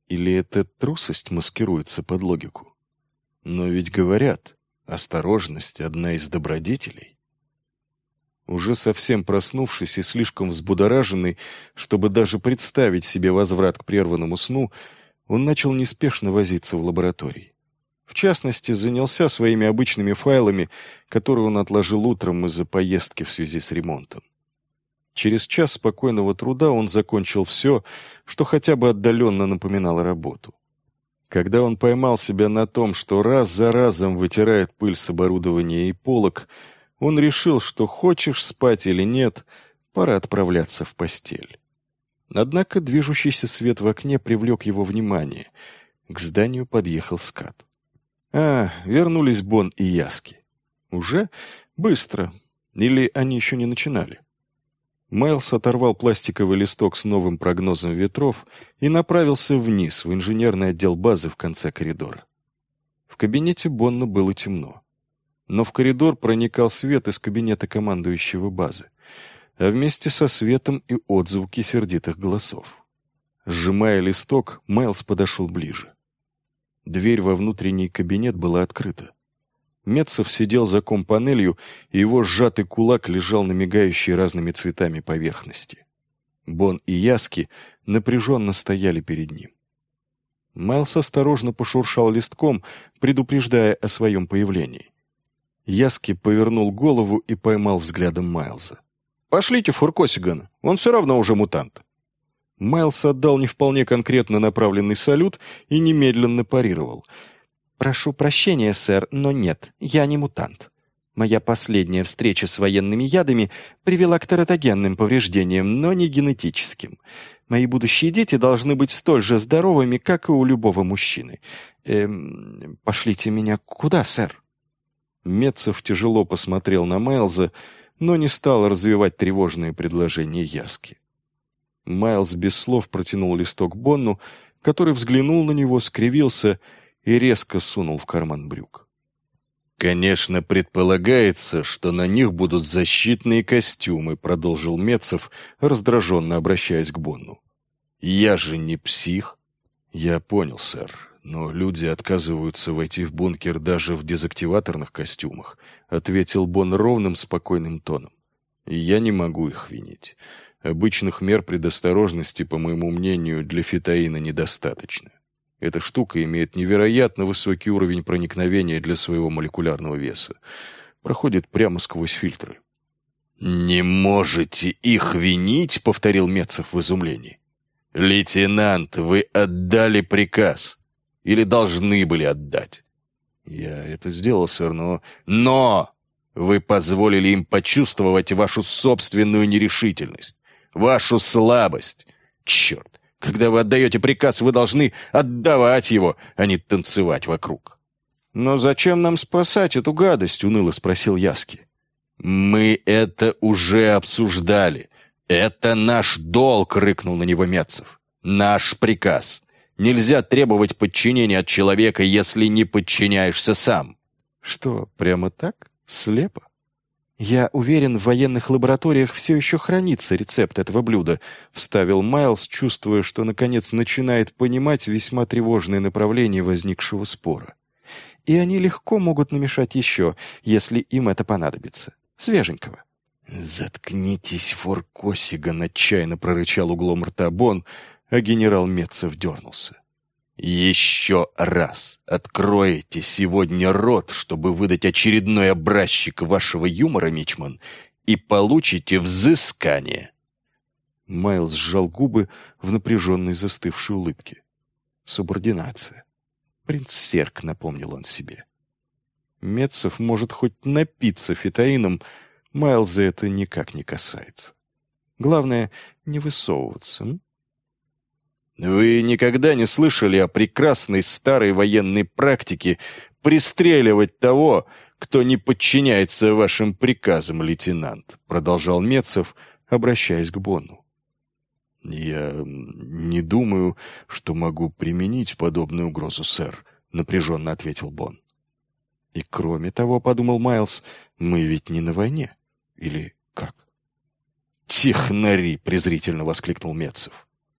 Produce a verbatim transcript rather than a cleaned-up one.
Или это трусость маскируется под логику? Но ведь говорят, осторожность — одна из добродетелей. Уже совсем проснувшись и слишком взбудораженный, чтобы даже представить себе возврат к прерванному сну, он начал неспешно возиться в лаборатории. В частности, занялся своими обычными файлами, которые он отложил утром из-за поездки в связи с ремонтом. Через час спокойного труда он закончил все, что хотя бы отдаленно напоминало работу. Когда он поймал себя на том, что раз за разом вытирает пыль с оборудования и полок, он решил, что хочешь спать или нет, пора отправляться в постель. Однако движущийся свет в окне привлек его внимание. К зданию подъехал скат. А, вернулись Бон и Яски. Уже? Быстро. Или они еще не начинали? Майлз оторвал пластиковый листок с новым прогнозом ветров и направился вниз, в инженерный отдел базы в конце коридора. В кабинете Бонна было темно. Но в коридор проникал свет из кабинета командующего базы, а вместе со светом и отзвуки сердитых голосов. Сжимая листок, Майлз подошел ближе. Дверь во внутренний кабинет была открыта. Метцев сидел за компанелью, и его сжатый кулак лежал на мигающей разными цветами поверхности. Бон и Яски напряженно стояли перед ним. Майлз осторожно пошуршал листком, предупреждая о своем появлении. Яски повернул голову и поймал взглядом Майлза. «Пошлите Фуркосигана, он все равно уже мутант». Майлз отдал не вполне конкретно направленный салют и немедленно парировал. «Прошу прощения, сэр, но нет, я не мутант. Моя последняя встреча с военными ядами привела к тератогенным повреждениям, но не генетическим. Мои будущие дети должны быть столь же здоровыми, как и у любого мужчины. Эм, пошлите меня куда, сэр?» Метцев тяжело посмотрел на Майлза, но не стал развивать тревожные предложения Яски. Майлз без слов протянул листок Бонну, который взглянул на него, скривился и резко сунул в карман брюк. «Конечно, предполагается, что на них будут защитные костюмы», продолжил Метцев, раздраженно обращаясь к Бонну. «Я же не псих». «Я понял, сэр, но люди отказываются войти в бункер даже в дезактиваторных костюмах», ответил Бонн ровным, спокойным тоном. «И я не могу их винить. Обычных мер предосторожности, по моему мнению, для фитоина недостаточно. Эта штука имеет невероятно высокий уровень проникновения для своего молекулярного веса. Проходит прямо сквозь фильтры». «Не можете их винить?» — повторил Метцев в изумлении. «Лейтенант, вы отдали приказ. Или должны были отдать?» «Я это сделал, сэр, но...» «Но! Вы позволили им почувствовать вашу собственную нерешительность, вашу слабость. Черт! Когда вы отдаете приказ, вы должны отдавать его, а не танцевать вокруг». «Но зачем нам спасать эту гадость?» — уныло спросил Яски. «Мы это уже обсуждали. Это наш долг», — рыкнул на него Метцев. «Наш приказ. Нельзя требовать подчинения от человека, если не подчиняешься сам». «Что, прямо так? Слепо?» «Я уверен, в военных лабораториях все еще хранится рецепт этого блюда», — вставил Майлз, чувствуя, что, наконец, начинает понимать весьма тревожное направление возникшего спора. «И они легко могут намешать еще, если им это понадобится. Свеженького». «Заткнитесь, Фуркосиган», — отчаянно прорычал углом рта Бонн, а генерал Метцев дернулся. «Еще раз откроете сегодня рот, чтобы выдать очередной образчик вашего юмора, Мичман, и получите взыскание». Майлз сжал губы в напряженной застывшей улыбке. «Субординация. Принц Серк», — напомнил он себе. Метцев может хоть напиться фитоином, Майлза это никак не касается. Главное — не высовываться. М? «Вы никогда не слышали о прекрасной старой военной практике пристреливать того, кто не подчиняется вашим приказам, лейтенант», продолжал Метцев, обращаясь к Бонну. «Я не думаю, что могу применить подобную угрозу, сэр», напряженно ответил Бонн. «И кроме того, — подумал Майлз, — мы ведь не на войне. Или как?» «Технари!» — презрительно воскликнул Метцев.